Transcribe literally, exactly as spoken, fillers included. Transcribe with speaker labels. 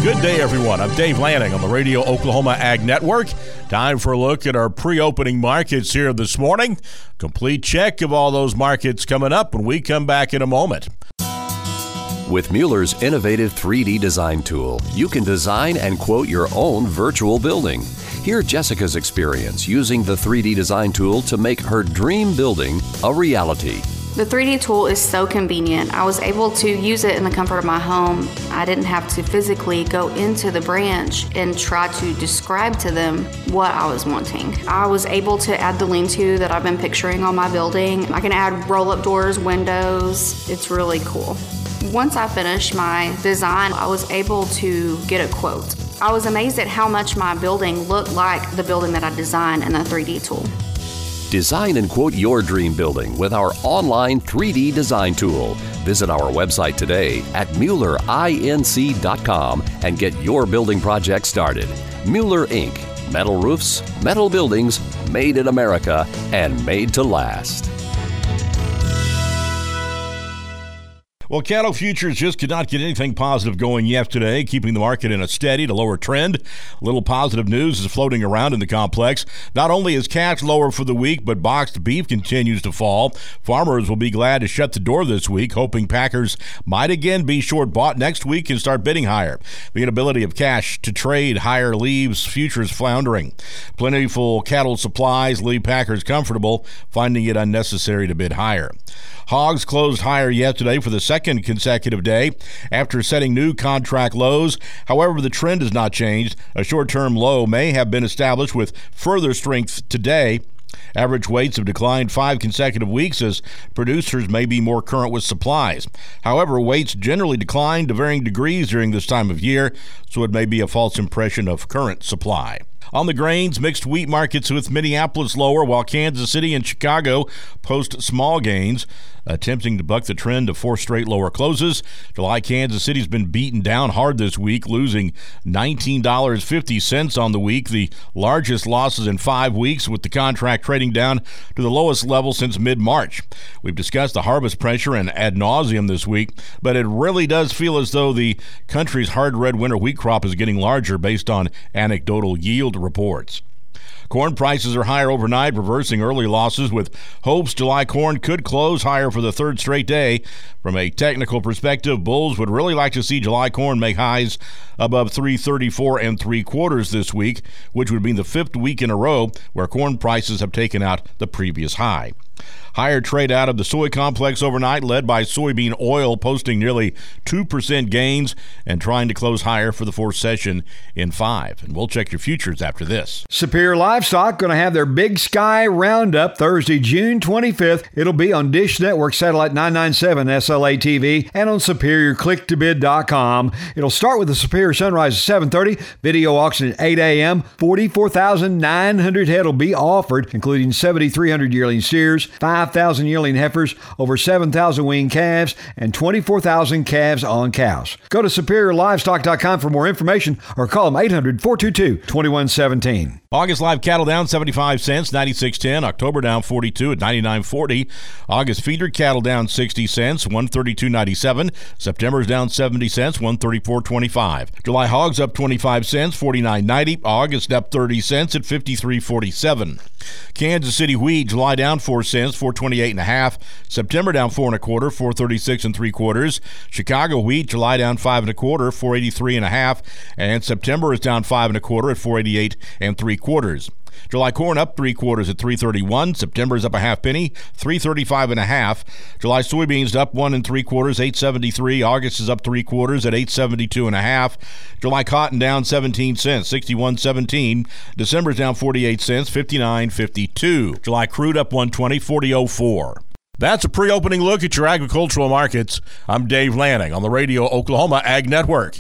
Speaker 1: Good day, everyone. I'm Dave Lanning on the Radio Oklahoma Ag Network. Time for a look at our pre-opening markets here this morning. Complete check of all those markets coming up when we come back in a moment.
Speaker 2: With Mueller's innovative three D design tool, you can design and quote your own virtual building. Hear Jessica's experience using the three D design tool to make her dream building a reality.
Speaker 3: The three D tool is so convenient. I was able to use it in the comfort of my home. I didn't have to physically go into the branch and try to describe to them what I was wanting. I was able to add the lean-to that I've been picturing on my building. I can add roll-up doors, windows. It's really cool. Once I finished my design, I was able to get a quote. I was amazed at how much my building looked like the building that I designed in the three D tool.
Speaker 2: Design and quote your dream building with our online three D design tool. Visit our website today at Mueller Inc dot com and get your building project started. Mueller Incorporated. Metal roofs, metal buildings, made in America and made to last.
Speaker 1: Well, cattle futures just could not get anything positive going yesterday, keeping the market in a steady to lower trend. A little positive news is floating around in the complex. Not only is cash lower for the week, but boxed beef continues to fall. Farmers will be glad to shut the door this week, hoping packers might again be short bought next week and start bidding higher. The inability of cash to trade higher leaves futures floundering. Plentiful cattle supplies leave packers comfortable, finding it unnecessary to bid higher. Hogs closed higher yesterday for the second consecutive day after setting new contract lows. However, the trend has not changed. A short-term low may have been established with further strength today. Average weights have declined five consecutive weeks as producers may be more current with supplies. However, weights generally decline to varying degrees during this time of year, so it may be a false impression of current supply. On the grains, mixed wheat markets with Minneapolis lower, while Kansas City and Chicago post small gains, attempting to buck the trend of four straight lower closes. July Kansas City's been beaten down hard this week, losing nineteen dollars and fifty cents on the week, the largest losses in five weeks, with the contract trading down to the lowest level since mid-March. We've discussed the harvest pressure and ad nauseum this week, but it really does feel as though the country's hard red winter wheat crop is getting larger based on anecdotal yield reports. Corn prices are higher overnight, reversing early losses with hopes July corn could close higher for the third straight day. From a technical perspective, bulls would really like to see July corn make highs above three thirty-four and three quarters this week, which would be the fifth week in a row where corn prices have taken out the previous high. Higher trade out of the soy complex overnight, led by soybean oil posting nearly two percent gains and trying to close higher for the fourth session in five. And we'll check your futures after this.
Speaker 4: Superior Livestock going to have their Big Sky Roundup Thursday, June twenty-fifth. It'll be on Dish Network Satellite nine ninety-seven S L A T V and on Superior Click To Bid dot com. It'll start with the Superior Sunrise at seven thirty, video auction at eight a.m. forty-four thousand nine hundred head will be offered, including seven thousand three hundred yearling steers, five thousand yearling heifers, over seven thousand weaned calves, and twenty-four thousand calves on cows. Go to Superior Livestock dot com for more information or call them eight hundred, four two two, two one one seven.
Speaker 1: August live cattle down seventy-five cents, ninety-six ten. October down forty-two at ninety-nine forty. August feeder cattle down sixty cents, one thirty-two ninety-seven. September's down seventy cents, one thirty-four twenty-five. July hogs up twenty-five cents, forty-nine ninety. August up thirty cents at fifty-three forty-seven. Kansas City wheat, July down four cents, four twenty-eight and a half. September down four and a quarter, four thirty-six and three quarters. Chicago wheat, July down five and a quarter, four eighty-three and a half. And September is down five and a quarter at four eighty-eight and three quarters. July corn up three quarters at three thirty-one. September is up a half penny, three thirty-five and a half. July soybeans up one and three quarters, eight seventy-three. August is up three quarters at eight seventy-two and a half. July cotton down seventeen cents, sixty-one seventeen. December's down forty-eight cents, fifty-nine fifty-two. July crude up one twenty, forty oh four. That's a pre-opening look at your agricultural markets. I'm Dave Lanning on the Radio Oklahoma Ag Network.